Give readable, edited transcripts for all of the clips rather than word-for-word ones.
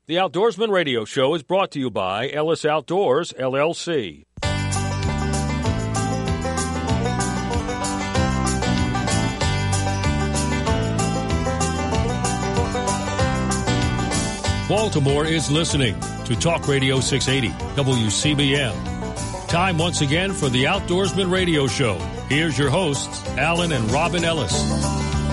The Outdoorsman Radio Show is brought to you by Ellis Outdoors, LLC. Baltimore is listening to Talk Radio 680, WCBM. Time once again for the Outdoorsman Radio Show. Here's your hosts, Alan and Robin Ellis.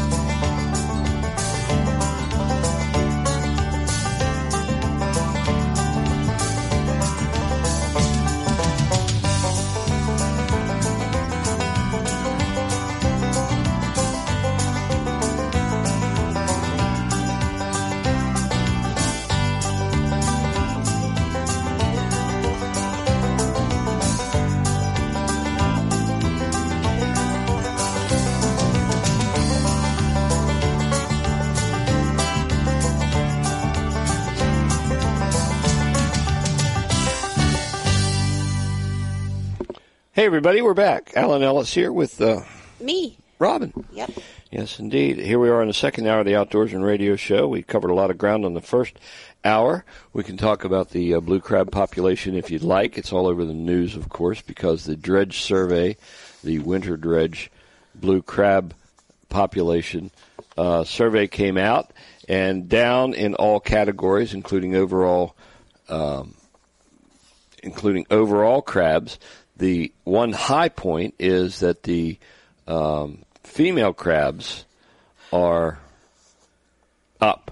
Hey, everybody, we're back. Alan Ellis here with me, Robin. Yep. Yes, indeed. Here we are in the second hour of the Outdoorsman Radio Show. We covered a lot of ground on the first hour. We can talk about the blue crab population if you'd like. It's all over the news, of course, because the dredge survey, the winter dredge blue crab population survey came out, and down in all categories, including overall crabs. The one high point is that the female crabs are up.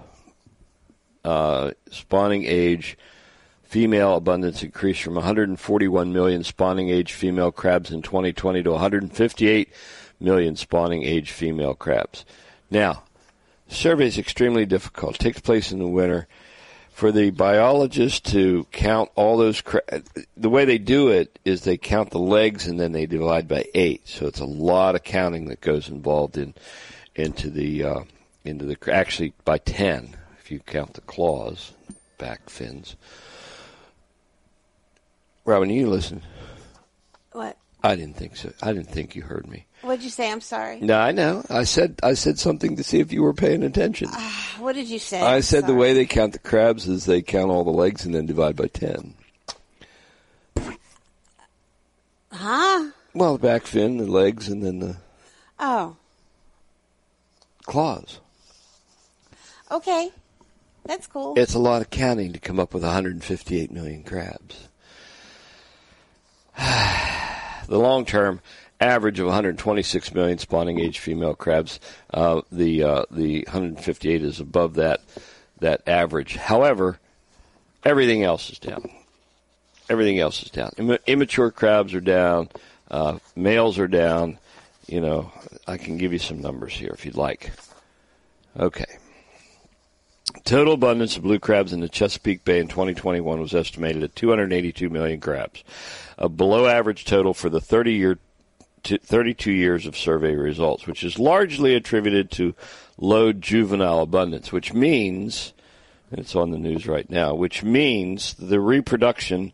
Spawning age, female abundance increased from 141 million spawning age female crabs in 2020 to 158 million spawning age female crabs. Now, the survey is extremely difficult. It takes place in the winter. For the biologists to count all those the way they do it is they count the legs and then they divide by 8. So it's a lot of counting that goes involved into the actually by 10 if you count the claws, back fins. Robin, you listen. What? I didn't think so. I didn't think you heard me. What'd you say? I'm sorry. No, I know. I said something to see if you were paying attention. What did you say? I said the way they count the crabs is they count all the legs and then divide by 10. Huh? Well, the back fin, the legs, and then the claws. Okay. That's cool. It's a lot of counting to come up with 158 million crabs. The long-term average of 126 million spawning age female crabs. The 158 is above that average. However, everything else is down. Everything else is down. Immature crabs are down. Males are down. You know, I can give you some numbers here if you'd like. Okay. Total abundance of blue crabs in the Chesapeake Bay in 2021 was estimated at 282 million crabs, a below-average total for the 32 years of survey results, which is largely attributed to low juvenile abundance, which means, and it's on the news right now, which means the reproduction,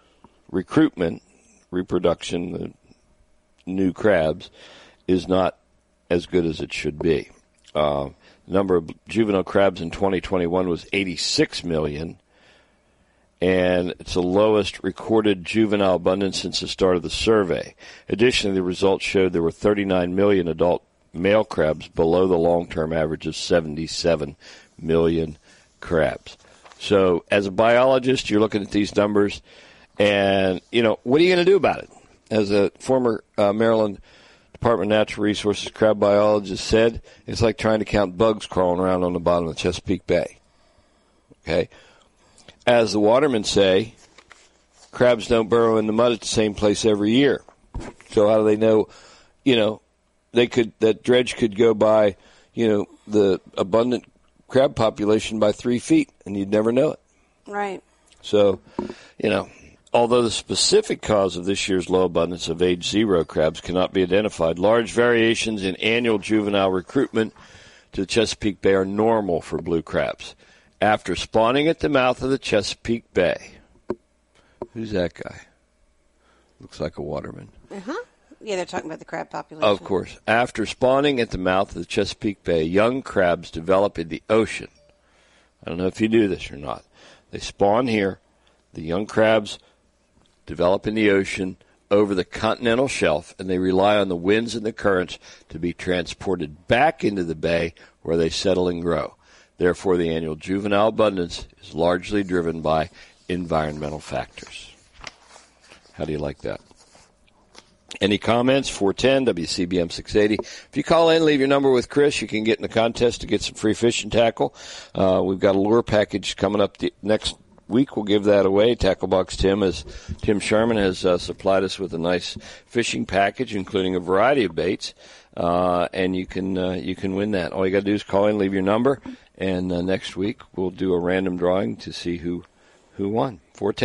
the new crabs, is not as good as it should be. The number of juvenile crabs in 2021 was 86 million, and it's the lowest recorded juvenile abundance since the start of the survey. Additionally, the results showed there were 39 million adult male crabs below the long-term average of 77 million crabs. So as a biologist, you're looking at these numbers, and, you know, what are you going to do about it? As a former Maryland Department of Natural Resources crab biologist said, it's like trying to count bugs crawling around on the bottom of the Chesapeake Bay. Okay? As the watermen say, crabs don't burrow in the mud at the same place every year. So how do they know, you know, that dredge could go by, you know, the abundant crab population by 3 feet, and you'd never know it. Right. So, you know, although the specific cause of this year's low abundance of age 0 crabs cannot be identified, large variations in annual juvenile recruitment to the Chesapeake Bay are normal for blue crabs. After spawning at the mouth of the Chesapeake Bay. Who's that guy? Looks like a waterman. Uh-huh. Yeah, they're talking about the crab population. Of course. After spawning at the mouth of the Chesapeake Bay, young crabs develop in the ocean. I don't know if you knew this or not. They spawn here. The young crabs develop in the ocean over the continental shelf, and they rely on the winds and the currents to be transported back into the bay where they settle and grow. Therefore, the annual juvenile abundance is largely driven by environmental factors. How do you like that? Any comments? 410 WCBM 680. If you call in, leave your number with Chris. You can get in the contest to get some free fishing tackle. We've got a lure package coming up next week. We'll give that away. Tackle Box Tim Sherman has supplied us with a nice fishing package, including a variety of baits, and you can win that. All you got to do is call in, leave your number, and next week we'll do a random drawing to see who won.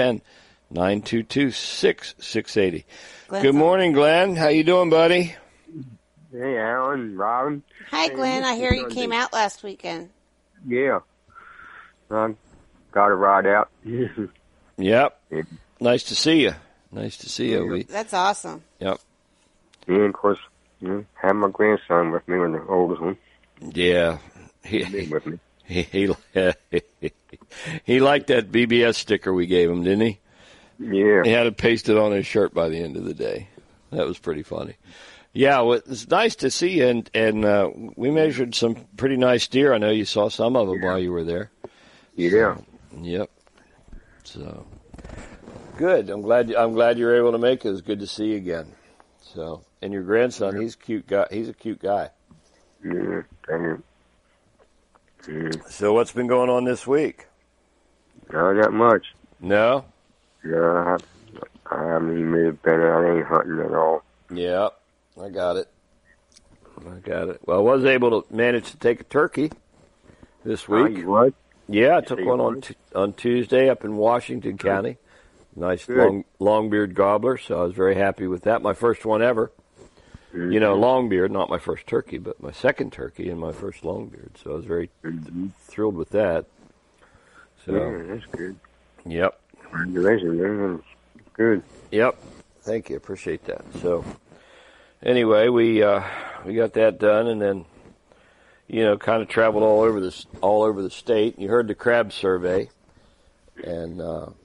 410-922-6680. Good morning, Glenn. How you doing, buddy? Hey, Alan, Robin. Hi, Glenn. I hear you came out last weekend. Yeah. Got a ride out. Yep. Nice to see you. Nice to see you. That's awesome. Yep. Yeah, of course, have my grandson with me, the oldest one. Yeah. With me. He liked that BBS sticker we gave him, didn't he? Yeah. He had it pasted on his shirt by the end of the day. That was pretty funny. Yeah, well, it's nice to see you, and we measured some pretty nice deer. I know you saw some of them while you were there. Yeah. Yep. So good. I'm glad you were able to make it. It was good to see you again. So, and your grandson, he's a cute guy. He's a cute guy. Yeah. Thank you. Yeah. So what's been going on this week? Not that much. No? Yeah, I haven't even really been out. I ain't hunting at all. Yeah, I got it. Well, I was able to manage to take a turkey this week. You what? Yeah, I took one on Tuesday up in Washington County. Nice long-beard gobbler, so I was very happy with that. My first one ever. Mm-hmm. You know, long-beard, not my first turkey, but my second turkey and my first long-beard. So I was very thrilled with that. So, yeah, that's good. Yep. Congratulations, man. That's good. Yep. Thank you. Appreciate that. So, anyway, we got that done, and then, kind of traveled all over the state. You heard the crab survey, and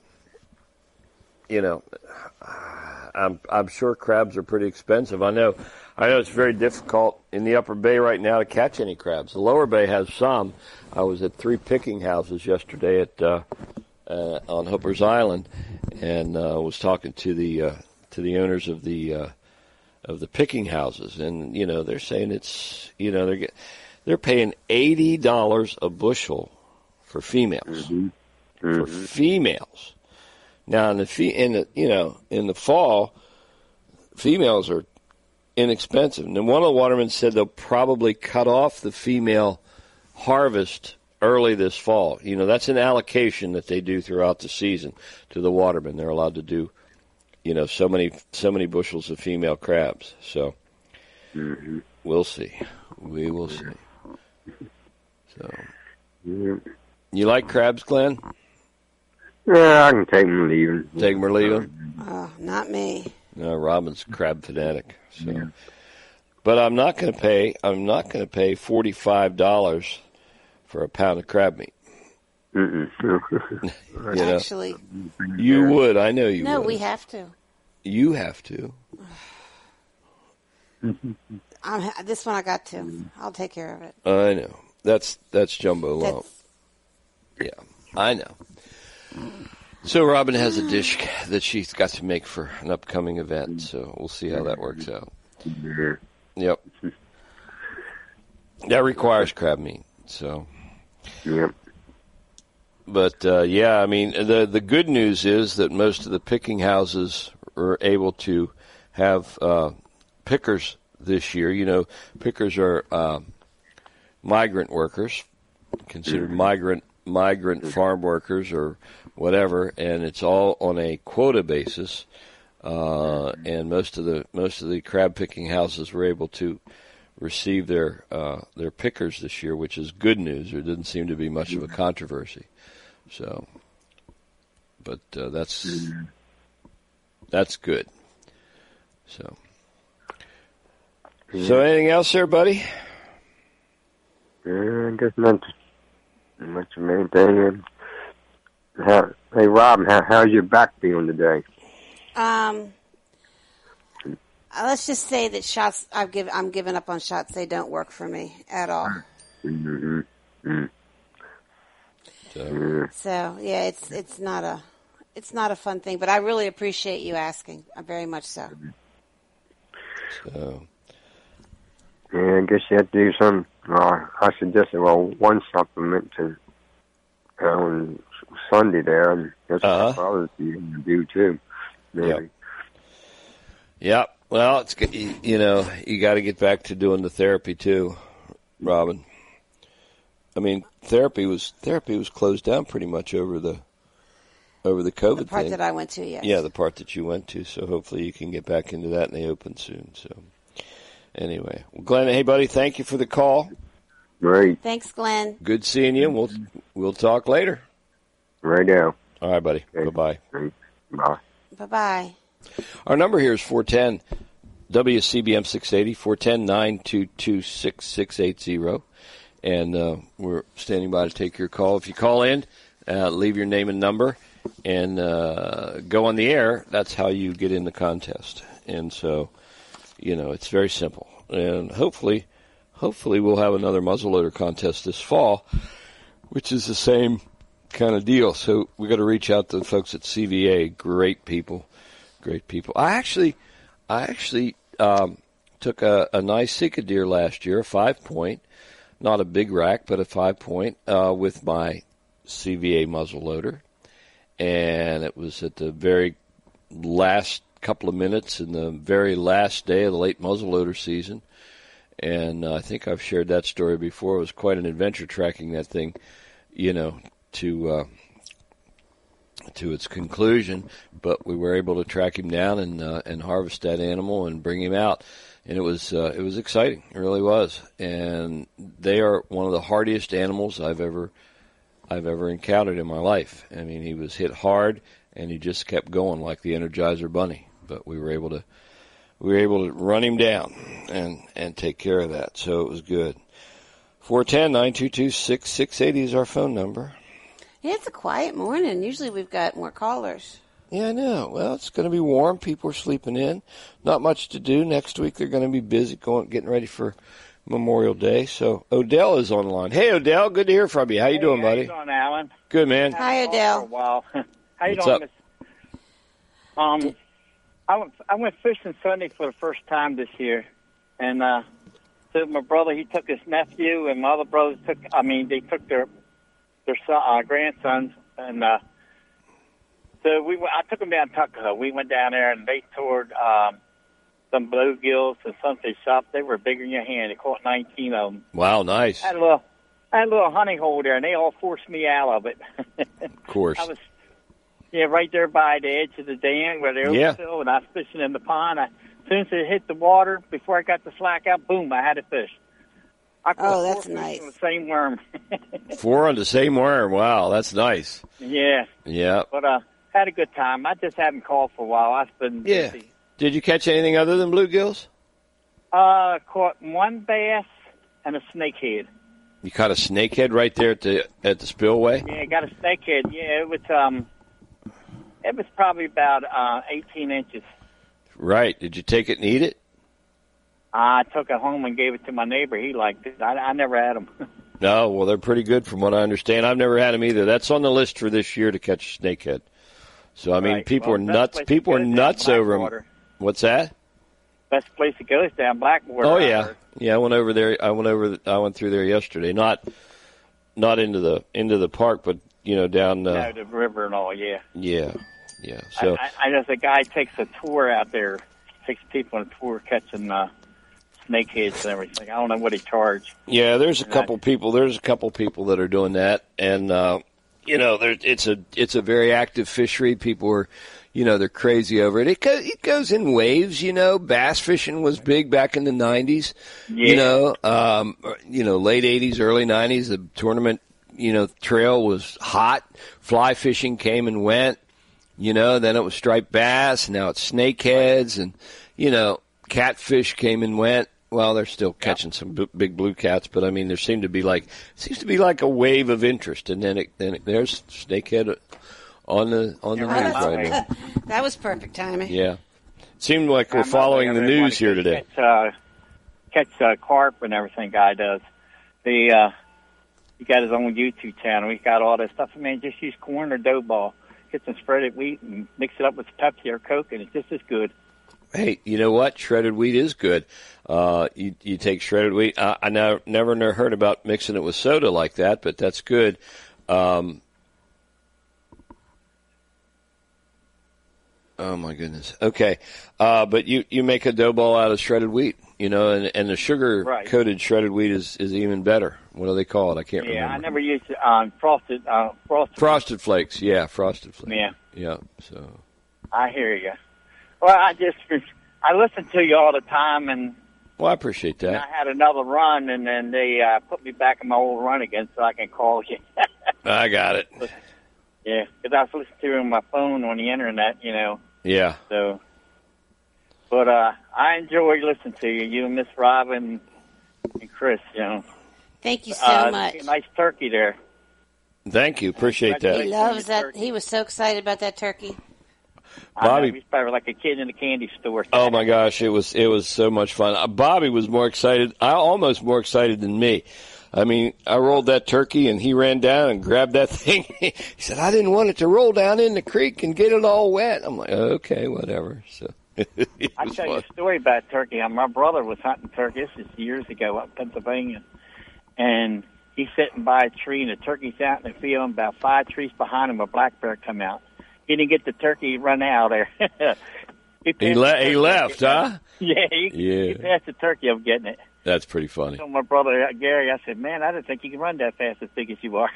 I'm sure crabs are pretty expensive. I know it's very difficult in the upper bay right now to catch any crabs. The lower bay has some. I was at 3 picking houses yesterday on Hooper's Island, and was talking to the owners of the picking houses, and they're saying it's they're paying $80 a bushel for females. Mm-hmm. Mm-hmm. For females. Now in the fall, females are inexpensive. And one of the watermen said they'll probably cut off the female harvest early this fall. That's an allocation that they do throughout the season to the watermen. They're allowed to do, so many bushels of female crabs. So we'll see. We will see. So you like crabs, Glenn? Yeah, I can take them and leave them. Take them or leave them? Oh, not me. No, Robin's a crab fanatic. So. Yeah. But I'm not going to pay $45 for a pound of crab meat. Actually, you would. I know you would. No, we have to. You have to. This one I got to. I'll take care of it. I know. That's jumbo lump. Yeah, I know. So Robin has a dish that she's got to make for an upcoming event, so we'll see how that works out. Yep. That requires crab meat, so. Yep. But, the good news is that most of the picking houses are able to have pickers this year. Pickers are migrant workers, considered migrant farm workers or whatever, and it's all on a quota basis. And most of the crab picking houses were able to receive their pickers this year, which is good news. There didn't seem to be much of a controversy. So, but that's good. So anything else there, buddy? I guess not much of anything. Hey, Rob, how's your back feeling today? Let's just say that shots I'm giving up on shots. They don't work for me at all. Mm-hmm. Mm-hmm. So yeah, it's not a fun thing. But I really appreciate you asking. Very much so. So. Yeah, I guess you have to do some. I suggested one supplement to on Sunday there, and that's what others do too. Maybe. Yep. Well, it's you got to get back to doing the therapy too, Robin. I mean, therapy was closed down pretty much over the COVID The part thing. that I went to, yes. Yeah, the part that you went to. So hopefully you can get back into that, and they open soon. So anyway, well, Glenn, hey buddy, thank you for the call. Great. Thanks, Glenn. Good seeing you. We'll talk later. Right now. All right, buddy. Okay. Bye-bye. Bye. Bye-bye. Our number here is 410 WCBM 680, 410-922-6680. And we're standing by to take your call. If you call in, leave your name and number, and go on the air. That's how you get in the contest. And so, it's very simple. And hopefully we'll have another muzzleloader contest this fall, which is the same kind of deal. So we got to reach out to the folks at CVA. Great people. I actually took a nice Sika deer last year, a 5-point, not a big rack, but a 5-point with my CVA muzzleloader, and it was at the very last couple of minutes in the very last day of the late muzzleloader season. And I think I've shared that story before. It was quite an adventure tracking that thing, to its conclusion. But we were able to track him down and harvest that animal and bring him out. And it was exciting. It really was. And they are one of the hardiest animals I've ever encountered in my life. I mean, he was hit hard, and he just kept going like the Energizer Bunny. But we were able to run him down and take care of that. So it was good. 410-922-6680 is our phone number. Yeah, it's a quiet morning. Usually we've got more callers. Yeah, I know. Well, it's going to be warm. People are sleeping in. Not much to do. Next week they're going to be busy getting ready for Memorial Day. So Odell is on the line. Hey, Odell, good to hear from you. How you doing, buddy? How you doing, Alan? Good, man. Hi, Odell. How you What's doing, up? Miss? I went fishing Sunday for the first time this year, and so my brother, he took his nephew, and my other brothers took their grandsons, and so I took them down to Tuckahoe. We went down there, and they toured some bluegills and sunfish shops. They were bigger than your hand. They caught 19 of them. Wow, nice. I had a little honey hole there, and they all forced me out of it. Of course. I was right there by the edge of the dam where they overfill, and I was fishing in the pond. As soon as it hit the water, before I got the slack out, boom, I had a fish. I caught that's 4 fish nice. on the same worm. 4 on the same worm. Wow, that's nice. Yeah. Yeah. But had a good time. I just haven't called for a while. I've been busy. Did you catch anything other than bluegills? Caught one bass and a snakehead. You caught a snakehead right there at the spillway? Yeah, got a snakehead. Yeah, it was probably about 18 inches. Right. Did you take it and eat it? I took it home and gave it to my neighbor. He liked it. I never had them. No, well, they're pretty good from what I understand. I've never had them either. That's on the list for this year to catch a snakehead. So, I mean, Right. people Well, are nuts. People are nuts over them. What's that? Best place to go is down Blackwater. Oh, yeah. Yeah, I went over there. I went through there yesterday. Not into the park, but, down The river and all, yeah. Yeah. So I know the guy takes a tour out there, takes people on a tour catching snakeheads and everything. I don't know what he charged. yeah, there's a couple people that are doing that, and it's a very active fishery. People are, they're crazy over it. It goes in waves. Bass fishing was big back in the 90s. Yeah. Late 80s, early 90s. The tournament, trail was hot. Fly fishing came and went. Then it was striped bass. Now it's snakeheads, and catfish came and went. Well, they're still catching some big blue cats, but I mean, there seems to be like a wave of interest, and then there's snakehead on the news right now. That was perfect timing. Yeah. Seemed like we're following the news here today. Catch carp and everything. Guy does. He got his own YouTube channel. He's got all that stuff. Man, just use corn or dough ball. Get some shredded wheat and mix it up with Pepsi or Coke, and it's just as good. Hey, you know what? Shredded wheat is good. You take shredded wheat. I never heard about mixing it with soda like that, but that's good. Oh, my goodness. Okay. But you make a dough ball out of shredded wheat, and the sugar-coated shredded wheat is even better. What do they call it? I can't remember. Yeah, I never used frosted. Frosted Flakes. Yeah, Frosted Flakes. Yeah. Yeah, so. I hear you. Well, I listen to you all the time, and well, I appreciate that. I had another run, and then they put me back in my old run again, so I can call you. I got it. Yeah, because I was listening to you on my phone on the internet, Yeah. So, but I enjoy listening to you. You and Miss Robin and Chris. Thank you so much. Nice turkey there. Thank you. Appreciate that. He loves that. He was so excited about that turkey. Bobby, he's probably like a kid in a candy store. Oh my gosh, it was so much fun. Bobby was more excited, almost more excited than me. I mean, I rolled that turkey and he ran down and grabbed that thing. He said, "I didn't want it to roll down in the creek and get it all wet." I'm like, "Okay, whatever." So I'll tell you a story about turkey. My brother was hunting turkey. This is years ago up in Pennsylvania, and he's sitting by a tree and the turkey's out in the field, and about 5 trees behind him a black bear come out. He didn't get the turkey run out there. he left, huh? Yeah, he passed the turkey of getting it. That's pretty funny. So my brother Gary, I said, "Man, I didn't think you could run that fast as big as you are."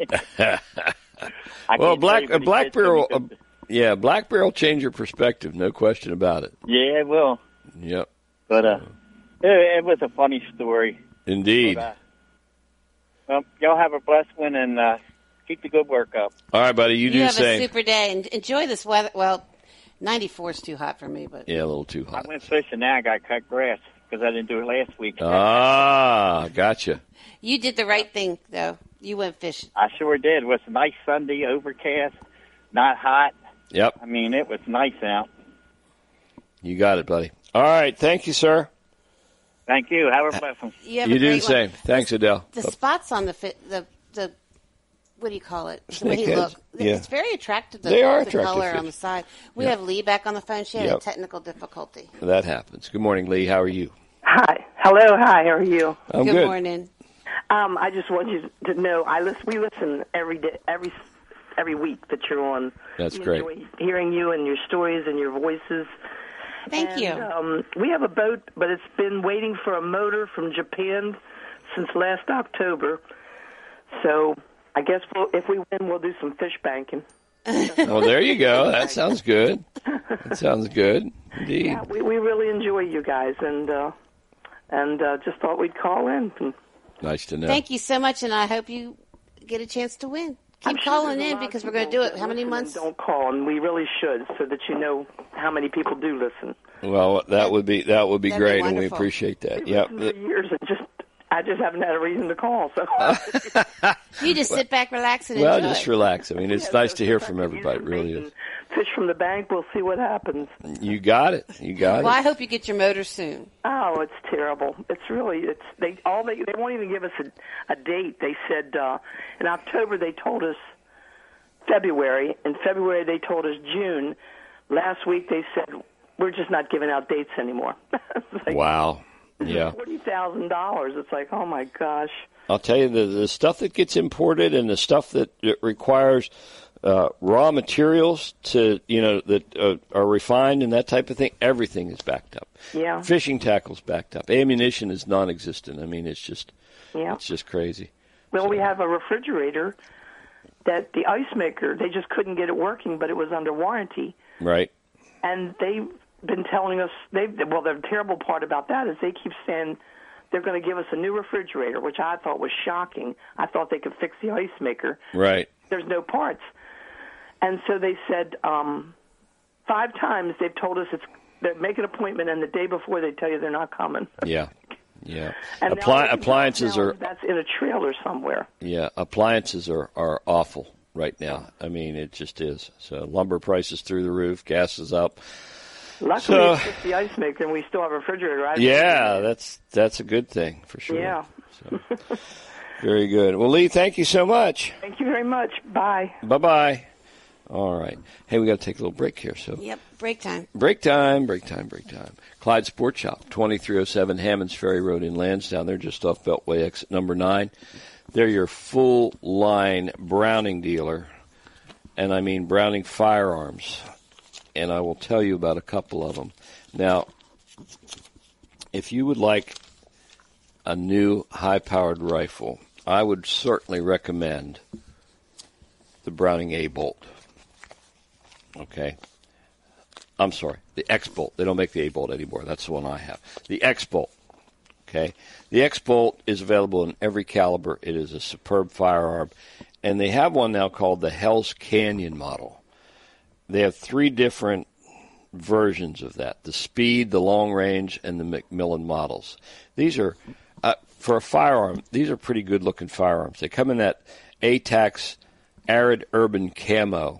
Well, black bear will change your perspective, no question about it. Yeah, it will. Yep. But it was a funny story. Indeed. But, well, y'all have a blessed one and keep the good work up. All right, buddy. You do the same. You have a super day and enjoy this weather. Well, 94 is too hot for me, but yeah, a little too hot. I went fishing. Now I got to cut grass because I didn't do it last week. Ah, gotcha. You did the right thing, though. You went fishing. I sure did. It was a nice Sunday, overcast, not hot. Yep. I mean, it was nice out. You got it, buddy. All right. Thank you, sir. Thank you. Have a blessing. You do the same. Thanks, Adele. The spots on the what do you call it? The way he looked. Yeah. It's very attractive. They are the attractive color fish. on the side. We have Lee back on the phone. She had a technical difficulty. That happens. Good morning, Lee. How are you? Hi. Hello. Hi. How are you? I'm good. Morning. I just want you to know we listen every day, every week that you're on. That's we great. Enjoy hearing you and your stories and your voices. Thank you. We have a boat, but it's been waiting for a motor from Japan since last October. So I guess if we win, we'll do some fish banking. Well, there you go. That sounds good. That sounds good. Indeed. Yeah, we really enjoy you guys, and just thought we'd call in. Nice to know. Thank you so much, and I hope you get a chance to win. Keep calling in because we're going to do it. How many months? Don't call, and we really should, so that you know how many people do listen. Well, that would be great, and we wonderful. appreciate that. Yep. For years, and I just haven't had a reason to call. So you just sit back, relax, and enjoy. Well, just relax. I mean, it's nice to hear from everybody. It really is. Fish from the bank. We'll see what happens. You got it. Well, I hope you get your motor soon. Oh, it's terrible. They won't even give us a date. They said in October they told us February. In February they told us June. Last week they said we're just not giving out dates anymore. Wow. Yeah. $40,000. It's like, oh my gosh. I'll tell you, the stuff that gets imported and the stuff that requires raw materials that are refined and that type of thing, everything is backed up. Yeah. Fishing tackle's backed up. Ammunition is non-existent. I mean, it's just crazy. Well, we have a refrigerator that the ice maker, they just couldn't get it working, but it was under warranty. Right. And they've been telling us, the terrible part about that is they keep saying they're going to give us a new refrigerator, which I thought was shocking. I thought they could fix the ice maker. Right. There's no parts. And so they said 5 times they've told us they make an appointment, and the day before they tell you they're not coming. Yeah. Yeah. And appliances are... That's in a trailer somewhere. Yeah. Appliances are awful. right now. I mean, it just is. So lumber prices through the roof, gas is up. Luckily, it's just the ice maker, and we still have a refrigerator. Yeah, that's a good thing for sure. Yeah. So, very good. Well, Lee, thank you so much. Thank you very much. Bye. Bye-bye. All right. Hey, we got to take a little break here. So. Yep, break time. Break time. Clyde Sports Shop, 2307 Hammonds Ferry Road in Lansdowne. They're just off Beltway exit number 9. They're your full-line Browning dealer, and I mean Browning firearms. And I will tell you about a couple of them. Now, if you would like a new high-powered rifle, I would certainly recommend the Browning A-Bolt. Okay? I'm sorry, the X-Bolt. They don't make the A-Bolt anymore. That's the one I have. The X-Bolt. Okay? The X-Bolt is available in every caliber. It is a superb firearm. And they have one now called the Hell's Canyon model. They have 3 different versions of that: the Speed, the Long Range, and the Macmillan models. These are, for a firearm, these are pretty good-looking firearms. They come in that ATAX Arid Urban Camo.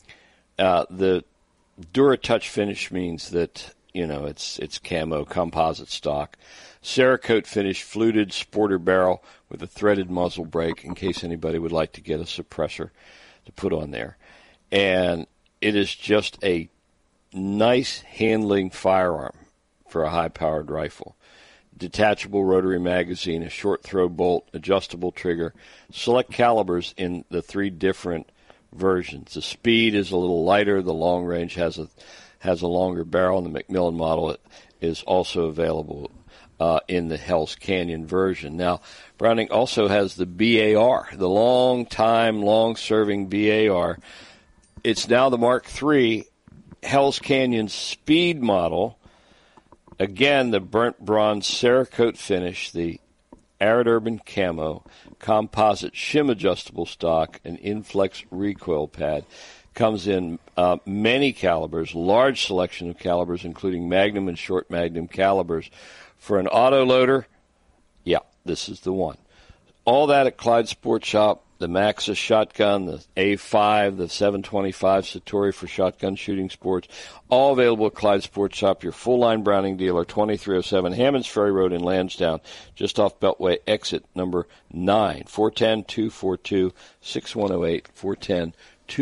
The DuraTouch finish means that, it's camo, composite stock. Cerakote finish, fluted sporter barrel with a threaded muzzle brake in case anybody would like to get a suppressor to put on there. And it is just a nice handling firearm for a high-powered rifle. Detachable rotary magazine, a short throw bolt, adjustable trigger, select calibers in the 3 different versions. The Speed is a little lighter. The Long Range has a longer barrel, and the Macmillan model is also available in the Hell's Canyon version. Now, Browning also has the BAR, the long-serving BAR. It's now the Mark III Hell's Canyon Speed model. Again, the burnt bronze Cerakote finish, the Arid Urban Camo, composite shim adjustable stock, and Inflex recoil pad. Comes in many calibers, large selection of calibers, including Magnum and short Magnum calibers. For an autoloader, yeah, this is the one. All that at Clyde Sports Shop. The Maxus shotgun, the A5, the 725 Satori for shotgun shooting sports, all available at Clyde Sports Shop, your full-line Browning dealer, 2307 Hammonds Ferry Road in Lansdowne, just off Beltway exit number 9, 410-242-6108,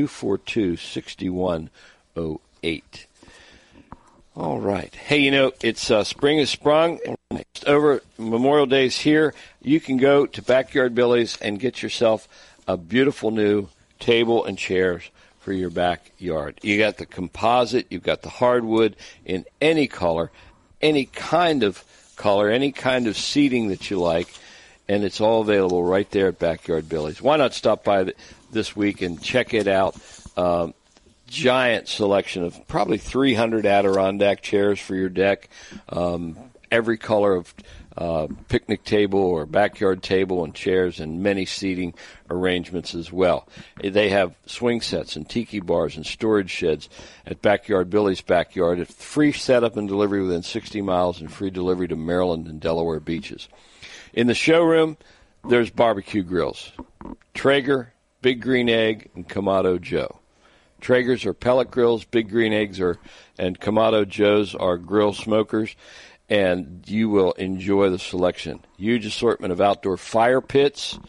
410-242-6108. All right. Hey, it's spring has sprung. Over Memorial Day's here. You can go to Backyard Billy's and get yourself a beautiful new table and chairs for your backyard. You got the composite, you've got the hardwood in any color, any kind of seating that you like, and it's all available right there at Backyard Billy's. Why not stop by this week and check it out? Giant selection of probably 300 Adirondack chairs for your deck, every color of picnic table or backyard table and chairs, and many seating arrangements as well. They have swing sets and tiki bars and storage sheds at Backyard Billy's Backyard. It's free setup and delivery within 60 miles and free delivery to Maryland and Delaware beaches. In the showroom, there's barbecue grills. Traeger, Big Green Egg, and Kamado Joe. Traegers are pellet grills, Big Green Eggs and Kamado Joes are grill smokers, and you will enjoy the selection. Huge assortment of outdoor fire pits,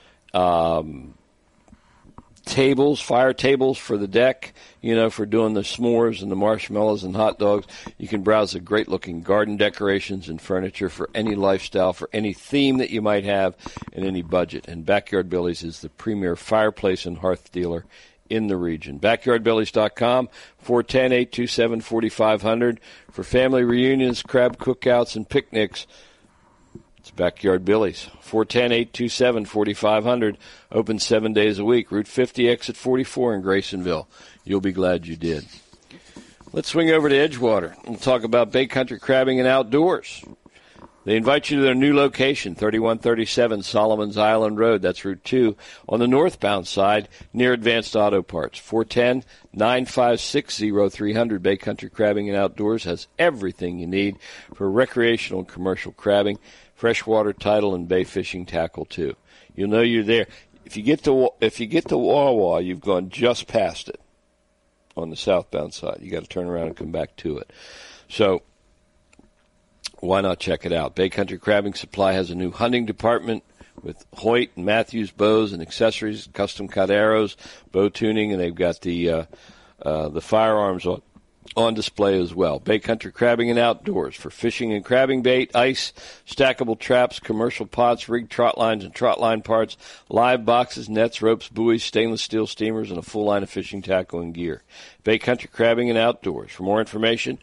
tables, fire tables for the deck, for doing the s'mores and the marshmallows and hot dogs. You can browse the great-looking garden decorations and furniture for any lifestyle, for any theme that you might have, and any budget. And Backyard Billy's is the premier fireplace and hearth dealer in the region. BackyardBillies.com, 410-827-4500. For family reunions, crab cookouts, and picnics, it's Backyard Billies, 410-827-4500. Open 7 days a week. Route 50, exit 44 in Graysonville. You'll be glad you did. Let's swing over to Edgewater and talk about Bay Country Crabbing and Outdoors. They invite you to their new location, 3137 Solomons Island Road. That's Route 2 on the northbound side near Advanced Auto Parts. 410-956-0300. Bay Country Crabbing and Outdoors has everything you need for recreational and commercial crabbing, freshwater, tidal, and bay fishing tackle, too. You'll know you're there. If you get to Wawa, you've gone just past it on the southbound side. You got to turn around and come back to it. So why not check it out? Bay Country Crabbing Supply has a new hunting department with Hoyt and Matthews bows and accessories, custom cut arrows, bow tuning, and they've got the firearms on display as well. Bay Country Crabbing and Outdoors for fishing and crabbing bait, ice, stackable traps, commercial pots, rigged trot lines and trot line parts, live boxes, nets, ropes, buoys, stainless steel steamers, and a full line of fishing tackle and gear. Bay Country Crabbing and Outdoors. For more information,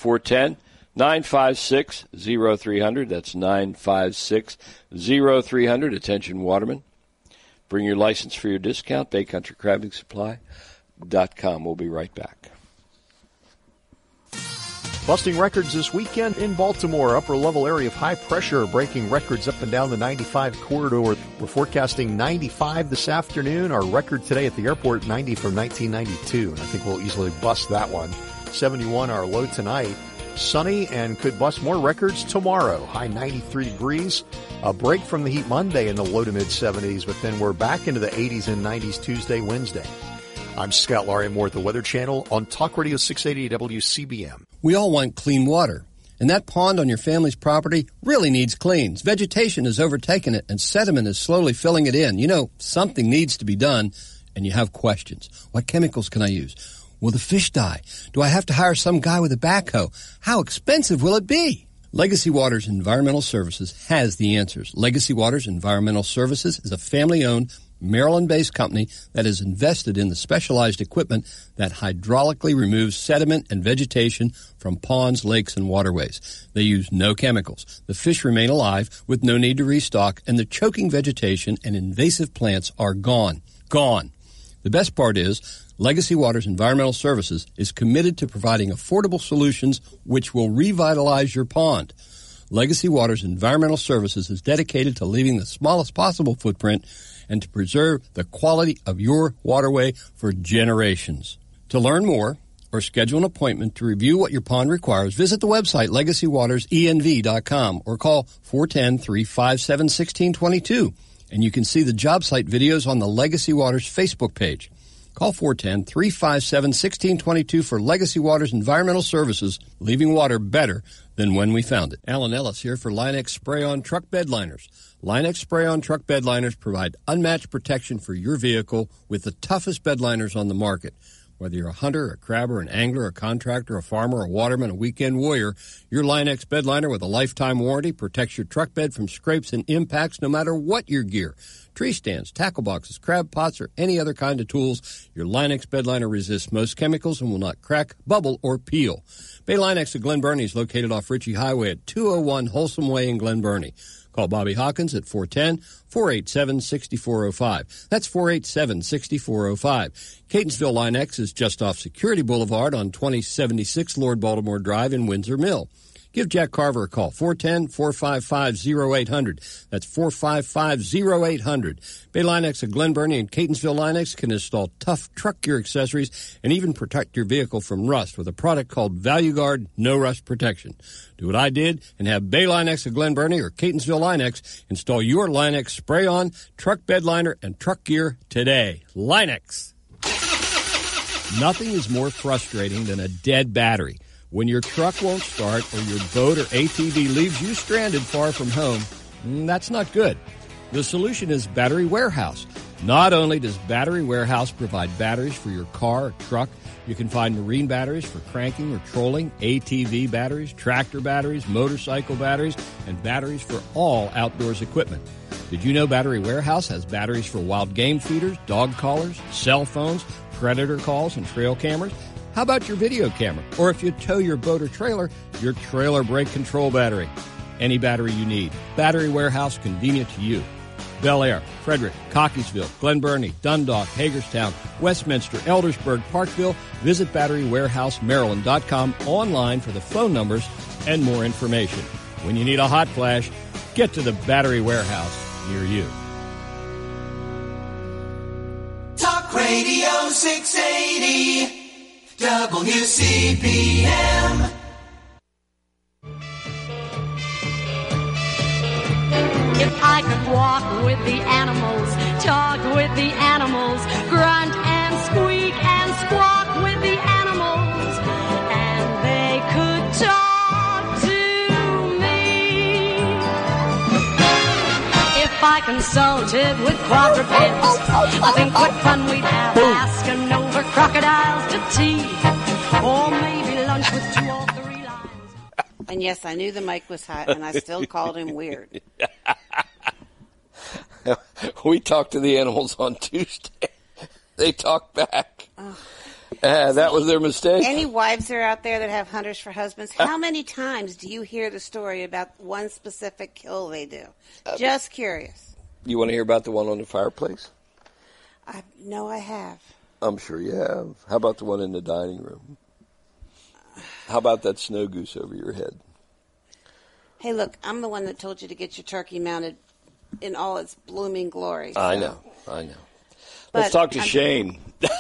410-956-0300. That's 956-0300. Attention, watermen. Bring your license for your discount. BayCountryCrabbingSupply.com. We'll be right back. Busting records this weekend in Baltimore. Upper level area of high pressure breaking records up and down the 95 corridor. We're forecasting 95 this afternoon. Our record today at the airport, 90 from 1992. And I think we'll easily bust that one. 71 our low tonight. Sunny and could bust more records tomorrow. High 93 degrees. A break from the heat Monday in the low to mid 70s, but then we're back into the 80s and 90s Tuesday, Wednesday. I'm Scott Laurie, more at the Weather Channel on Talk Radio 680 WCBM. We all want clean water, and that pond on your family's property really needs cleans. Vegetation has overtaken it, and sediment is slowly filling it in. You know, something needs to be done, and you have questions. What chemicals can I use? Will the fish die? Do I have to hire some guy with a backhoe? How expensive will it be? Legacy Waters Environmental Services has the answers. Legacy Waters Environmental Services is a family-owned, Maryland-based company that has invested in the specialized equipment that hydraulically removes sediment and vegetation from ponds, lakes, and waterways. They use no chemicals. The fish remain alive with no need to restock, and the choking vegetation and invasive plants are gone. Gone. The best part is, Legacy Waters Environmental Services is committed to providing affordable solutions which will revitalize your pond. Legacy Waters Environmental Services is dedicated to leaving the smallest possible footprint and to preserve the quality of your waterway for generations. To learn more or schedule an appointment to review what your pond requires, visit the website legacywatersenv.com or call 410-357-1622. And you can see the job site videos on the Legacy Waters Facebook page. Call 410-357-1622 for Legacy Waters Environmental Services, leaving water better than when we found it. Alan Ellis here for Line-X Spray-On Truck Bed Liners. Line-X Spray-On Truck Bed Liners provide unmatched protection for your vehicle with the toughest bed liners on the market. Whether you're a hunter, a crabber, an angler, a contractor, a farmer, a waterman, a weekend warrior, your Line-X bed liner with a lifetime warranty protects your truck bed from scrapes and impacts no matter what your gear. Tree stands, tackle boxes, crab pots, or any other kind of tools, your Line-X bed liner resists most chemicals and will not crack, bubble, or peel. Bay Line-X of Glen Burnie is located off Ritchie Highway at 201 Wholesome Way in Glen Burnie. Call Bobby Hawkins at 410-487-6405. That's 487-6405. Catonsville Line-X is just off Security Boulevard on 2076 Lord Baltimore Drive in Windsor Mill. Give Jack Carver a call, 410-455-0800. That's 455-0800. Bay Line-X of Glen Burnie and Catonsville Line-X can install tough truck gear accessories and even protect your vehicle from rust with a product called Value Guard No Rust Protection. Do what I did and have Bay Line-X of Glen Burnie or Catonsville Line-X install your Line-X spray-on, truck bed liner, and truck gear today. Line-X. Nothing is more frustrating than a dead battery. When your truck won't start or your boat or ATV leaves you stranded far from home, that's not good. The solution is Battery Warehouse. Not only does Battery Warehouse provide batteries for your car or truck, you can find marine batteries for cranking or trolling, ATV batteries, tractor batteries, motorcycle batteries, and batteries for all outdoors equipment. Did you know Battery Warehouse has batteries for wild game feeders, dog collars, cell phones, predator calls, and trail cameras? How about your video camera? Or if you tow your boat or trailer, your trailer brake control battery. Any battery you need. Battery Warehouse, convenient to you. Bel Air, Frederick, Cockeysville, Glen Burnie, Dundalk, Hagerstown, Westminster, Eldersburg, Parkville. Visit BatteryWarehouseMaryland.com online for the phone numbers and more information. When you need a hot flash, get to the Battery Warehouse near you. Talk Radio 680. WCBM. If I could walk with the animals, talk with the animals, grunt and squeak and squawk with the animals, and they could talk to me. If I consulted with quadrupeds, I think what fun we'd have asking over crocodiles to tea, or maybe lunch with 2 or 3 lions. And yes, I knew the mic was hot, and I still called him weird. We talked to the animals on Tuesday. They talked back. That was their mistake. Any wives that are out there that have hunters for husbands, how many times do you hear the story about one specific kill they do? Just curious. You want to hear about the one on the fireplace? No, I have. I'm sure you have. How about the one in the dining room? How about that snow goose over your head? Hey, look, I'm the one that told you to get your turkey mounted in all its blooming glory. So. I know. Let's talk to Shane.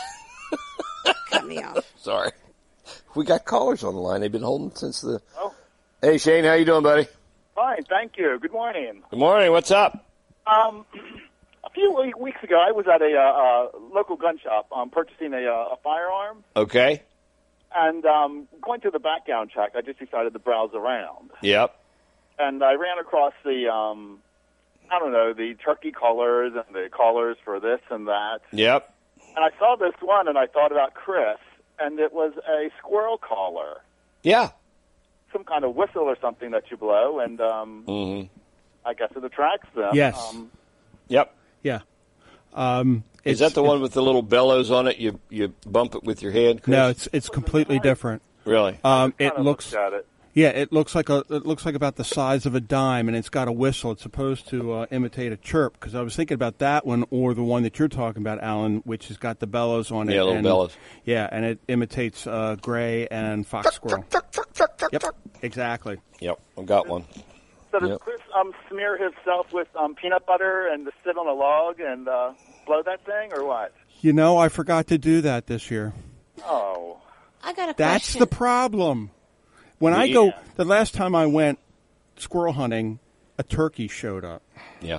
Cut me off. Sorry. We got callers on the line. They've been holding since the... Oh. Hey, Shane, how you doing, buddy? Fine, thank you. Good morning. Good morning. What's up? A few weeks ago, I was at a local gun shop purchasing a firearm. Okay. And going through the background check, I just decided to browse around. Yep. And I ran across the, the turkey collars and the collars for this and that. Yep. And I saw this one, and I thought about Chris, and it was a squirrel collar. Yeah. Some kind of whistle or something that you blow, and I guess it attracts them. Yes. Yep. Yeah. Is that the one with the little bellows on it? You bump it with your hand, Chris? No, it's completely different. Really? It looks. Yeah, it looks like about the size of a dime, and it's got a whistle. It's supposed to imitate a chirp. Because I was thinking about that one, or the one that you're talking about, Alan, which has got the bellows on it. Yeah, little bellows. Yeah, and it imitates gray and fox squirrel. Yep, exactly. Yep, I've got one. So does Chris smear himself with peanut butter and just sit on a log and blow that thing, or what? You know, I forgot to do that this year. Oh. I got a question. That's the problem. When I go, the last time I went squirrel hunting, a turkey showed up. Yeah.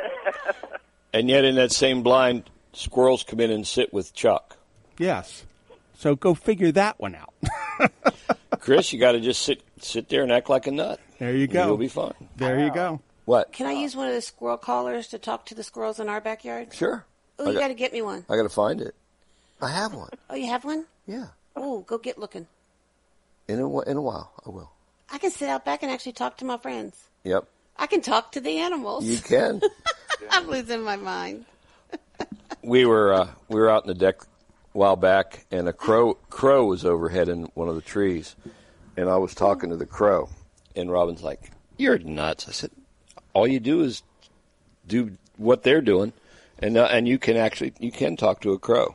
And yet in that same blind, squirrels come in and sit with Chuck. Yes. So go figure that one out. Chris, you got to just sit there and act like a nut. There you go. You'll be fine. There you go. What? Can I use one of the squirrel collars to talk to the squirrels in our backyard? Sure. Oh, you got to get me one. I got to find it. I have one. Oh, you have one? Yeah. Oh, go get looking. In a while, I will. I can sit out back and actually talk to my friends. Yep. I can talk to the animals. You can. I'm losing my mind. We were out in the deck a while back, and a crow was overhead in one of the trees, and I was talking to the crow, and Robin's like, "You're nuts." I said, "All you do is do what they're doing, and you can talk to a crow,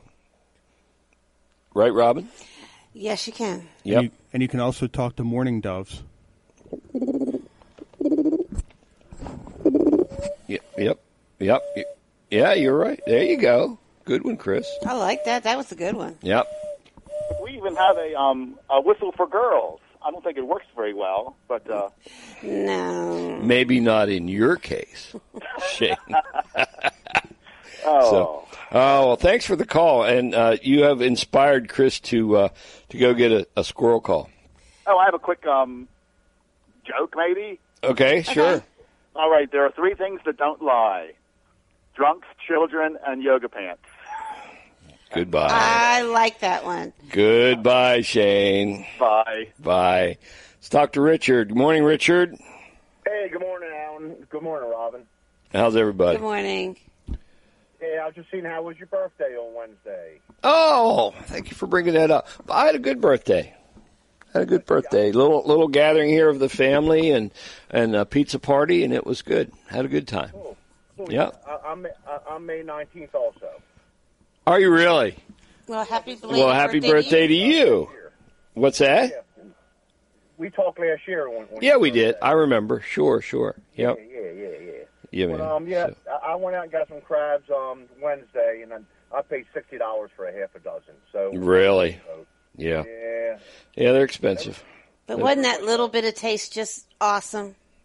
right, Robin?" Yes, you can. Yep. And you can also talk to mourning doves. Yep. Yeah, you're right. There you go. Good one, Chris. I like that. That was a good one. Yep. We even have a whistle for girls. I don't think it works very well, but no. Maybe not in your case, Shane. Well, thanks for the call, and you have inspired Chris to go get a squirrel call. Oh, I have a quick joke, maybe. Okay, sure. All right, there are 3 things that don't lie: drunks, children, and yoga pants. Goodbye. I like that one. Goodbye, Shane. Bye. Bye. Let's talk to Richard. Good morning, Richard. Hey, good morning, Alan. Good morning, Robin. How's everybody? Good morning. Hey, I was just seeing how was your birthday on Wednesday. Oh, thank you for bringing that up. I had a good birthday. Little gathering here of the family and a pizza party, and it was good. Had a good time. Cool. Yeah. I'm May 19th also. Are you really? Well, happy birthday to you. What's that? Yeah. We talked last year. Yeah, we did. I remember. Sure. Yep. Yeah, man. I went out and got some crabs Wednesday, and I paid $60 for a half a dozen. So really? Yeah. Yeah, they're expensive. But wasn't that little bit of taste just awesome?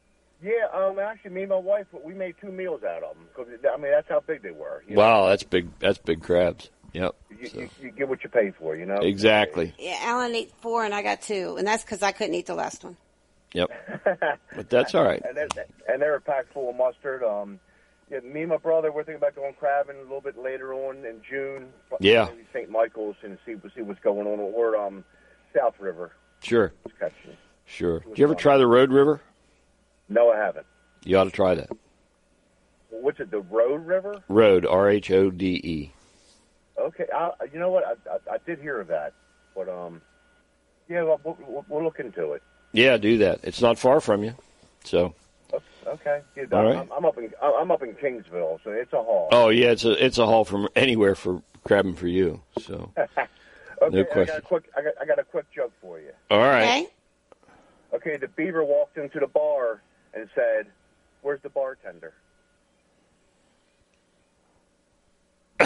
Yeah, actually, me and my wife, we made 2 meals out of them. Cause, I mean, that's how big they were. Wow, that's big. That's big crabs. Yep. You get what you pay for, you know? Exactly. Yeah, Alan ate 4 and I got 2, and that's because I couldn't eat the last one. Yep. But that's all right. And they were packed full of mustard. Yeah, me and my brother, we're thinking about going crabbing a little bit later on in June. Yeah. Maybe St. Michael's and see what's going on. Or South River. Sure. Sure. Did you ever try the Road River? No, I haven't. You ought to try that. What's it, the Road River? Road, RHODE. Okay. You know what? I did hear of that. But, yeah, we'll look into it. Yeah, do that. It's not far from you. So. Okay. Yeah, all right. I'm up in Kingsville, so it's a haul. Oh yeah, it's a haul from anywhere for crabbing for you. So okay, no question. I got a quick joke for you. All right. Okay, the beaver walked into the bar and said, "Where's the bartender?" Come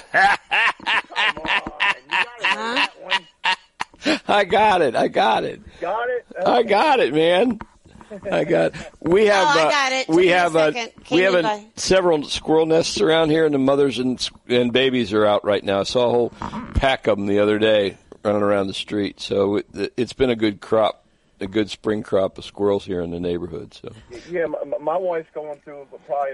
on, that one. I got it. Got it? Okay. I got it, man. I got. We have. I got it. We have. We have by? several squirrel nests around here, and the mothers and babies are out right now. I saw a whole pack of them the other day running around the street. So it's been a good crop, a good spring crop of squirrels here in the neighborhood. So. Yeah, my wife's going through probably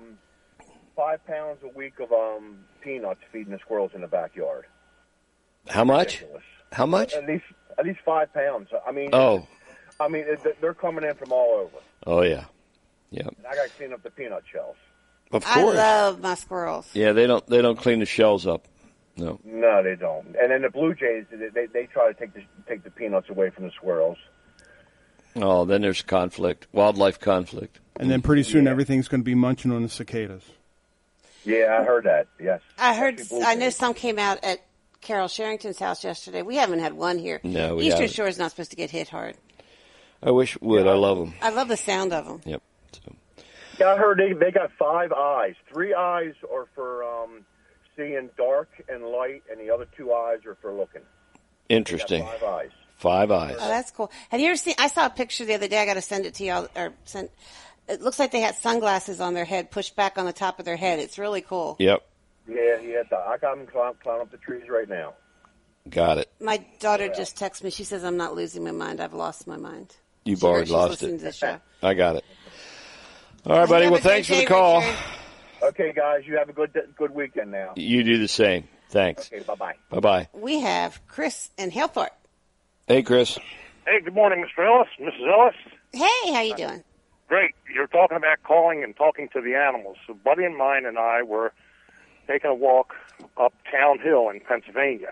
5 pounds a week of peanuts feeding the squirrels in the backyard. How much? Ridiculous. How much? At least 5 pounds. I mean. Oh. I mean, they're coming in from all over. Oh yeah, yeah. And I got to clean up the peanut shells. Of course. I love my squirrels. Yeah, they don't clean the shells up. No. No, they don't. And then the Blue Jays, they try to take the peanuts away from the squirrels. Oh, then there's conflict, wildlife conflict. And then pretty soon everything's going to be munching on the cicadas. Yeah, I heard that. Yes. I know some came out at Carol Sherrington's house yesterday. We haven't had one here. No, we Eastern haven't. Shore is not supposed to get hit hard. I wish it would. I love them. I love the sound of them. Yep. Yeah, I heard they got 5 eyes. 3 eyes are for seeing dark and light, and the other 2 eyes are for looking. Interesting. 5 eyes. 5 eyes. Oh, that's cool. Have you ever seen? I saw a picture the other day. I got to send it to y'all. It looks like they had sunglasses on their head, pushed back on the top of their head. It's really cool. Yep. Yeah. I got them climbing up the trees right now. Got it. My daughter just texted me. She says, "I'm not losing my mind. I've lost my mind." You've already lost listening it. to the show. I got it. All right, buddy. Well, thanks for the call. Okay, guys. You have a good weekend now. You do the same. Thanks. Okay, bye-bye. Bye-bye. We have Chris in Halethorpe. Hey, Chris. Hey, good morning, Mr. Ellis, Mrs. Ellis. Hey, how you doing? Great. You're talking about calling and talking to the animals. A buddy of mine and I were taking a walk up Town Hill in Pennsylvania.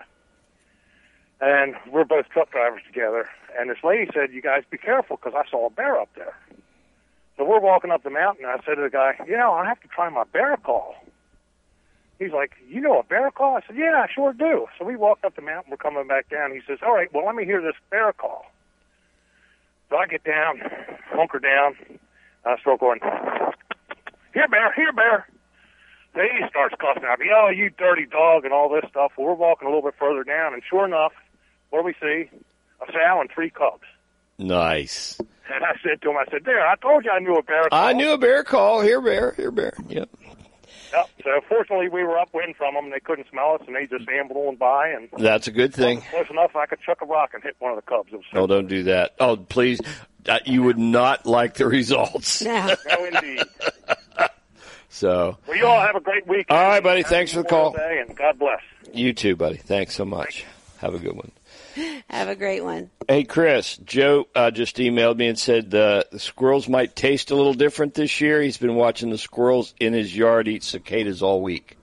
And we're both truck drivers together. And this lady said, "You guys be careful because I saw a bear up there." So we're walking up the mountain, and I said to the guy, I have to try my bear call. He's like, "You know a bear call?" I said, "Yeah, I sure do." So we walked up the mountain. We're coming back down. He says, "All right, well, let me hear this bear call." So I get down, hunker down, and I start going, "Here, bear, here, bear." Then he starts cussing at me, "Oh, you dirty dog," and all this stuff. Well, we're walking a little bit further down, and sure enough, what do we see? A sow and 3 cubs. Nice. And I said to him, "There, I told you I knew a bear call." I knew a bear call. Here, bear. Here, bear. Yep. Yep. So fortunately, we were upwind from them, and they couldn't smell us, and they just ambled on by. And that's a good thing. Close enough, I could chuck a rock and hit one of the cubs. It was Oh, don't do that. Oh, please. You would not like the results. No, indeed. So. Well, you all have a great week. All right, buddy. Thanks for the call. Day, and God bless. You too, buddy. Thanks so much. Have a good one. Have a great one. Hey, Chris, Joe just emailed me and said the squirrels might taste a little different this year. He's been watching the squirrels in his yard eat cicadas all week.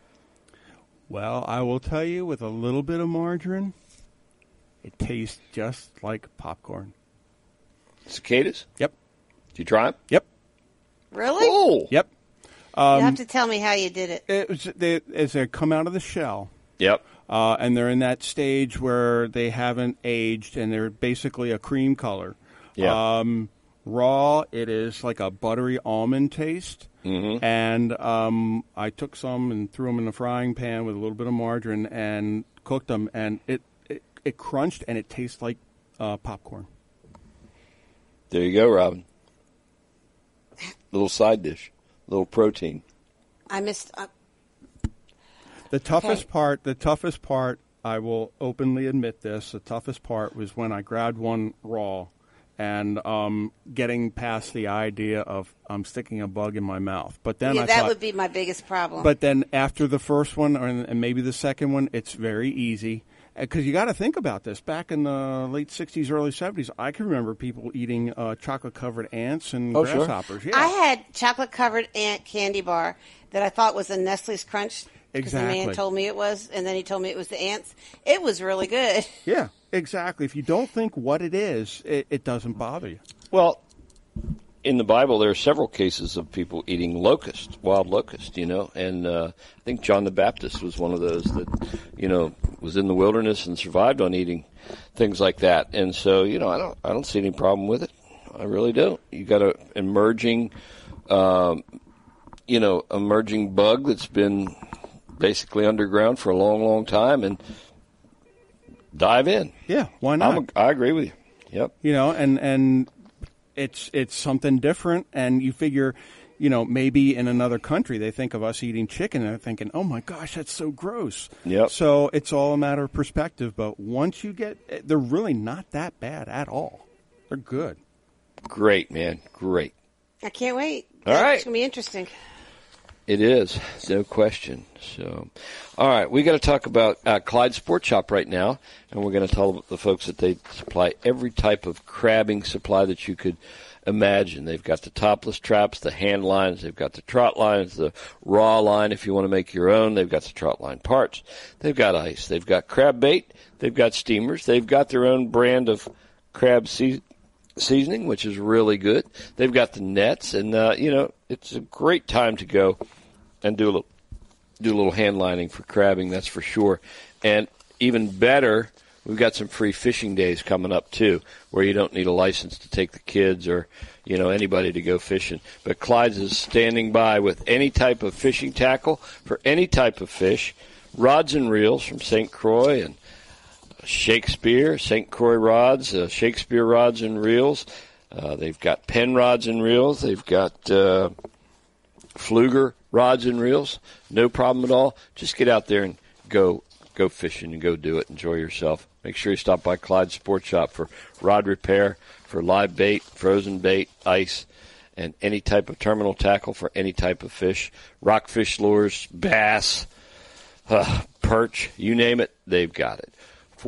Well, I will tell you, with a little bit of margarine, it tastes just like popcorn. Cicadas? Yep. Did you try them? Yep. Really? Cool. Yep. You have to tell me how you did it. As they come out of the shell. Yep. And they're in that stage where they haven't aged, and they're basically a cream color. Yeah. Raw, it is like a buttery almond taste. Mm-hmm. And I took some and threw them in the frying pan with a little bit of margarine and cooked them, and it crunched, and it tastes like popcorn. There you go, Robin. Little side dish, little protein. I missed. The toughest part, I will openly admit this, the toughest part was when I grabbed one raw and getting past the idea of sticking a bug in my mouth. But then I that thought, would be my biggest problem. But then after the first one and maybe the second one, it's very easy. Because you got to think about this. Back in the late 60s, early 70s, I can remember people eating chocolate-covered ants and grasshoppers. Sure. Yeah. I had chocolate-covered ant candy bar that I thought was a Nestle's Crunch. Exactly. The man told me it was, and then he told me it was the ants. It was really good. Yeah, exactly. If you don't think what it is, it doesn't bother you. Well, in the Bible, there are several cases of people eating wild locust, and I think John the Baptist was one of those that, was in the wilderness and survived on eating things like that. And so, I don't see any problem with it. I really don't. You got an emerging bug that's been basically underground for a long, long time, and dive in. Yeah, why not? I agree with you. Yep. And it's something different, and you figure, maybe in another country they think of us eating chicken and they're thinking, oh my gosh, that's so gross. Yep. So it's all a matter of perspective, but once you they're really not that bad at all. They're good. Great, man. Great. I can't wait. All right. It's going to be interesting. It is, no question. So, all right, we got to talk about Clyde Sports Shop right now, and we're going to tell the folks that they supply every type of crabbing supply that you could imagine. They've got the topless traps, the hand lines, they've got the trot lines, the raw line if you want to make your own. They've got the trot line parts. They've got ice. They've got crab bait. They've got steamers. They've got their own brand of crab seasoning, which is really good. They've got the nets, and it's a great time to go and do a little hand lining for crabbing, that's for sure. And even better, we've got some free fishing days coming up too, where you don't need a license to take the kids or anybody to go fishing. But Clyde's is standing by with any type of fishing tackle for any type of fish, rods and reels from St. Croix and Shakespeare, St. Croix rods, Shakespeare rods and reels. They've got Penn rods and reels. They've got Pfluger rods and reels. No problem at all. Just get out there and go fishing and go do it. Enjoy yourself. Make sure you stop by Clyde Sports Shop for rod repair, for live bait, frozen bait, ice, and any type of terminal tackle for any type of fish. Rockfish lures, bass, perch, you name it, they've got it.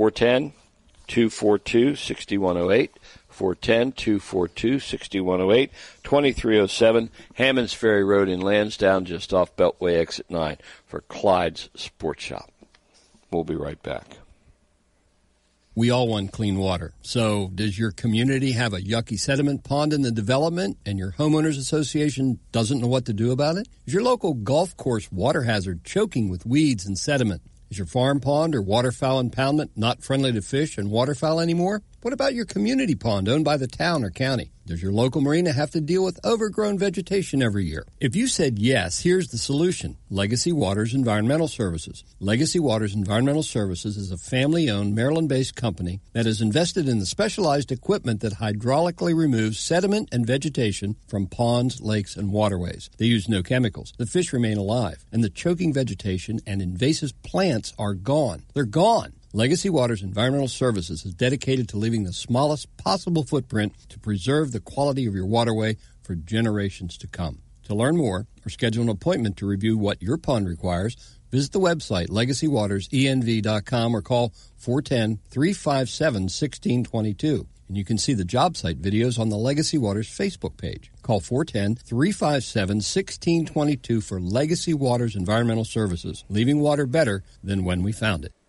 410-242-6108. 410-242-6108. 2307 Hammonds Ferry Road in Lansdowne, just off Beltway Exit 9 for Clyde's Sports Shop. We'll be right back. We all want clean water. So does your community have a yucky sediment pond in the development and your homeowners association doesn't know what to do about it? Is your local golf course water hazard choking with weeds and sediment? Is your farm pond or waterfowl impoundment not friendly to fish and waterfowl anymore? What about your community pond owned by the town or county? Does your local marina have to deal with overgrown vegetation every year? If you said yes, here's the solution. Legacy Waters Environmental Services. Legacy Waters Environmental Services is a family-owned Maryland-based company that has invested in the specialized equipment that hydraulically removes sediment and vegetation from ponds, lakes, and waterways. They use no chemicals. The fish remain alive, and the choking vegetation and invasive plants are gone. They're gone. Legacy Waters Environmental Services is dedicated to leaving the smallest possible footprint to preserve the quality of your waterway for generations to come. To learn more or schedule an appointment to review what your pond requires, visit the website legacywatersenv.com or call 410-357-1622. And you can see the job site videos on the Legacy Waters Facebook page. Call 410-357-1622 for Legacy Waters Environmental Services, leaving water better than when we found it.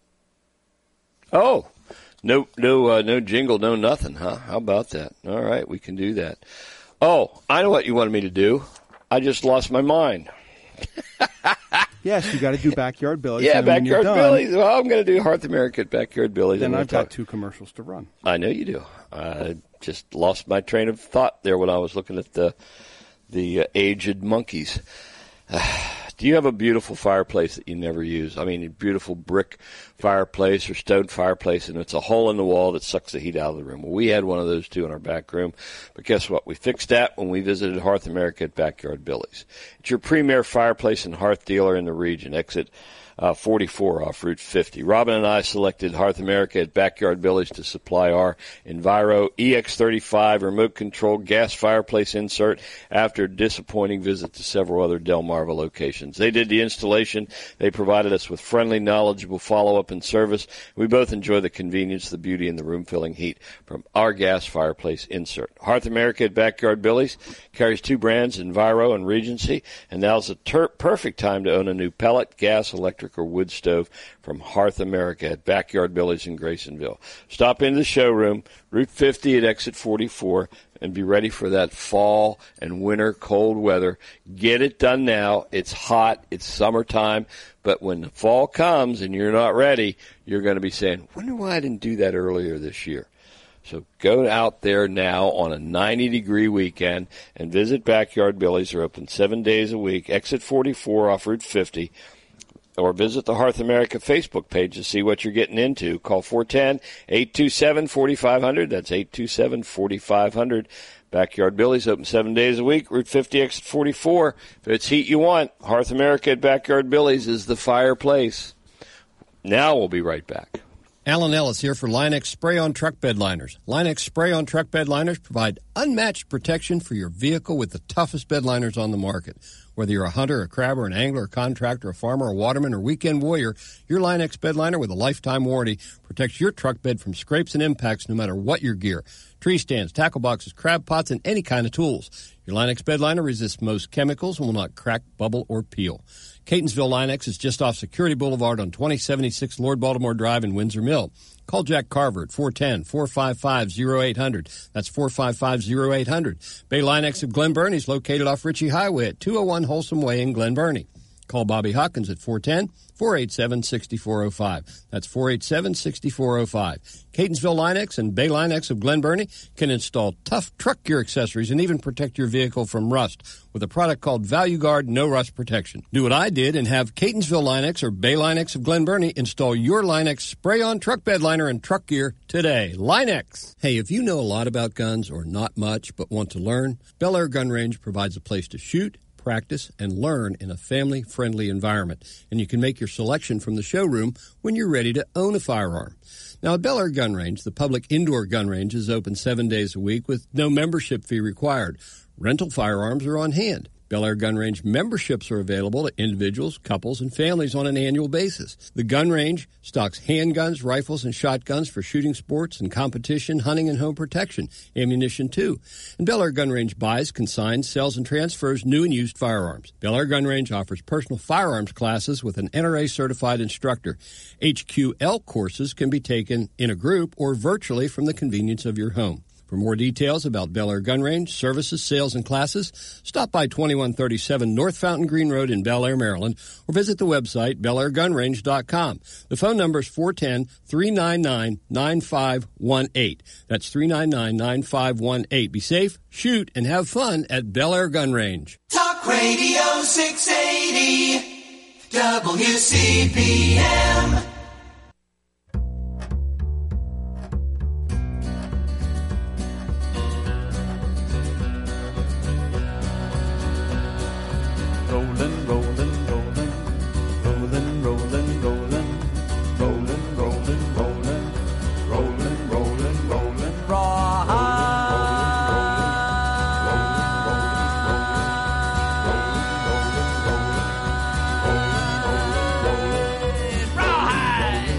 Oh, no jingle, no nothing, huh? How about that? All right, we can do that. Oh, I know what you wanted me to do. I just lost my mind. Yes, you got to do Backyard Billy's. Yeah, Backyard Billy's. Well, I'm going to do Hearth America at Backyard Billy's. Then I've got 2 commercials to run. I know you do. I just lost my train of thought there when I was looking at the aged monkeys. Do you have a beautiful fireplace that you never use? I mean, a beautiful brick fireplace or stone fireplace, and it's a hole in the wall that sucks the heat out of the room. Well, we had one of those, too, in our back room. But guess what? We fixed that when we visited Hearth America at Backyard Billy's. It's your premier fireplace and hearth dealer in the region. Exit 44 off Route 50. Robin and I selected Hearth America at Backyard Billy's to supply our Enviro EX35 remote-controlled gas fireplace insert after a disappointing visit to several other Delmarva locations. They did the installation. They provided us with friendly, knowledgeable follow-up and service. We both enjoy the convenience, the beauty, and the room-filling heat from our gas fireplace insert. Hearth America at Backyard Billy's carries two brands, Enviro and Regency, and now's the perfect time to own a new pellet, gas, electric, or wood stove from Hearth America at Backyard Billy's in Graysonville. Stop into the showroom, Route 50 at exit 44, and be ready for that fall and winter cold weather. Get it done now. It's hot. It's summertime. But when the fall comes and you're not ready, you're going to be saying, wonder why I didn't do that earlier this year. So go out there now on a 90-degree weekend and visit Backyard Billy's. They're open 7 days a week, exit 44 off Route 50. Or visit the Hearth America Facebook page to see what you're getting into. Call 410-827-4500. That's 827-4500. Backyard Billy's open 7 days a week. Route 50, exit 44. If it's heat you want, Hearth America at Backyard Billy's is the fireplace. Now we'll be right back. Alan Ellis here for Line-X Spray-On Truck Bed Liners. Line-X Spray-On Truck Bed Liners provide unmatched protection for your vehicle with the toughest bed liners on the market. Whether you're a hunter, a crabber, an angler, a contractor, a farmer, a waterman, or weekend warrior, your Line-X bed liner with a lifetime warranty protects your truck bed from scrapes and impacts no matter what your gear. Tree stands, tackle boxes, crab pots, and any kind of tools. Your Line-X bed liner resists most chemicals and will not crack, bubble, or peel. Catonsville Line-X is just off Security Boulevard on 2076 Lord Baltimore Drive in Windsor Mill. Call Jack Carver at 410-455-0800. That's 455-0800. Bay Line-X of Glen Burnie is located off Ritchie Highway at 201 Wholesome Way in Glen Burnie. Call Bobby Hawkins at 410-487-6405. That's 487-6405. Catonsville Line-X and Bay Line-X of Glen Burnie can install tough truck gear accessories and even protect your vehicle from rust with a product called Value Guard No Rust Protection. Do what I did and have Catonsville Line-X or Bay Line-X of Glen Burnie install your Line-X spray-on truck bed liner and truck gear today. Line-X. Hey, if you know a lot about guns or not much but want to learn, Bel Air Gun Range provides a place to shoot, practice, and learn in a family-friendly environment. And you can make your selection from the showroom when you're ready to own a firearm. Now, at Bel Air Gun Range, the public indoor gun range is open 7 days a week with no membership fee required. Rental firearms are on hand. Bel Air Gun Range memberships are available to individuals, couples, and families on an annual basis. The gun range stocks handguns, rifles, and shotguns for shooting sports and competition, hunting, and home protection. Ammunition, too. And Bel Air Gun Range buys, consigns, sells, and transfers new and used firearms. Bel Air Gun Range offers personal firearms classes with an NRA-certified instructor. HQL courses can be taken in a group or virtually from the convenience of your home. For more details about Bel Air Gun Range, services, sales, and classes, stop by 2137 North Fountain Green Road in Bel Air, Maryland, or visit the website, belairgunrange.com. The phone number is 410-399-9518. That's 399-9518. Be safe, shoot, and have fun at Bel Air Gun Range. Talk Radio 680 WCPM. Rolling, rolling, rolling, rolling, rolling, rolling, rolling, rolling, rolling, rolling, rolling, rolling, rawhide,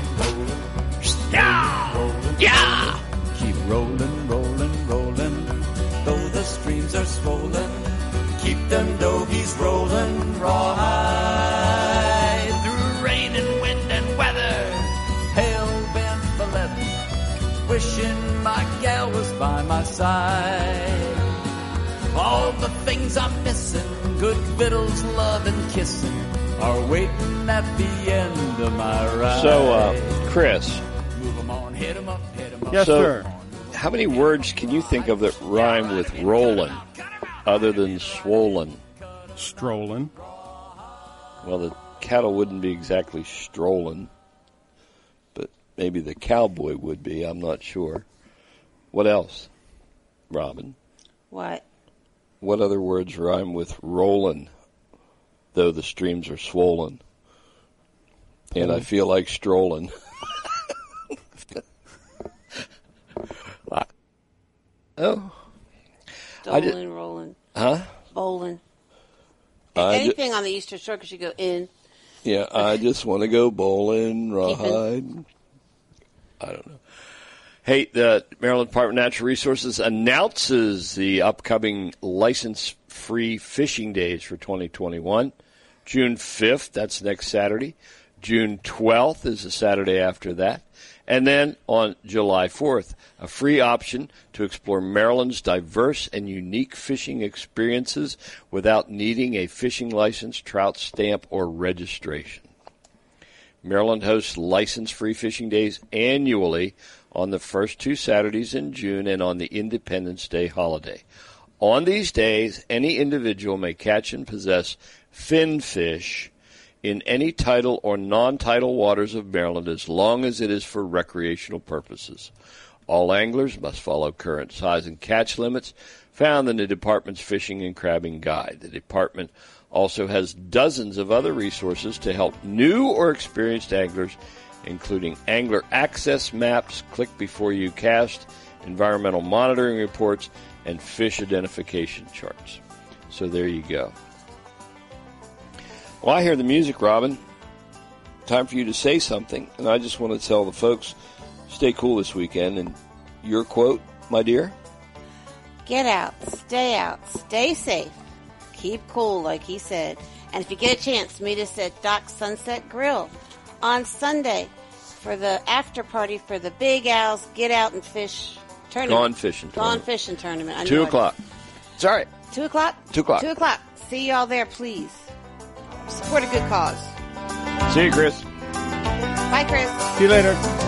yeah. Keep rolling, rolling, rolling, though the streams are swollen. Keep them dogies rolling rawhide through rain and wind and weather, hail, wind, the leather, wishing my gal was by my side. All the things I'm missing, good victuals, love, and kissing, are waiting at the end of my ride. So, Chris. Move 'em on, hit 'em up, hit 'em up. Yes, sir. How many words can you think of that rhyme with rolling? Other than swollen. Strolling. Well, the cattle wouldn't be exactly strolling, but maybe the cowboy would be. I'm not sure. What else, Robin? What? What other words rhyme with rollin', though the streams are swollen? And I feel like strolling. Oh. Doling, rolling. Huh? Bowling. Anything on the Eastern Shore because you go in. Yeah, I just want to go bowling, rawhide. I don't know. Hey, the Maryland Department of Natural Resources announces the upcoming license-free fishing days for 2021. June 5th, that's next Saturday. June 12th is the Saturday after that. And then on July 4th, a free option to explore Maryland's diverse and unique fishing experiences without needing a fishing license, trout stamp, or registration. Maryland hosts license-free fishing days annually on the first 2 Saturdays in June and on the Independence Day holiday. On these days, any individual may catch and possess fin fish in any tidal or non-tidal waters of Maryland as long as it is for recreational purposes. All anglers must follow current size and catch limits found in the Department's Fishing and Crabbing Guide. The Department also has dozens of other resources to help new or experienced anglers, including angler access maps, click before you cast, environmental monitoring reports, and fish identification charts. So there you go. Well, I hear the music, Robin. Time for you to say something, and I just want to tell the folks, stay cool this weekend. And your quote, my dear? Get out, stay safe, keep cool, like he said. And if you get a chance, meet us at Doc's Sunset Grill on Sunday for the after party for the Big Al's Get Out and Fish tournament. Gone fishing tournament. 2 o'clock. It's all right. 2 o'clock? 2 o'clock. 2 o'clock. See y'all there, please. Support a good cause. See you, Chris. Bye, Chris. See you later.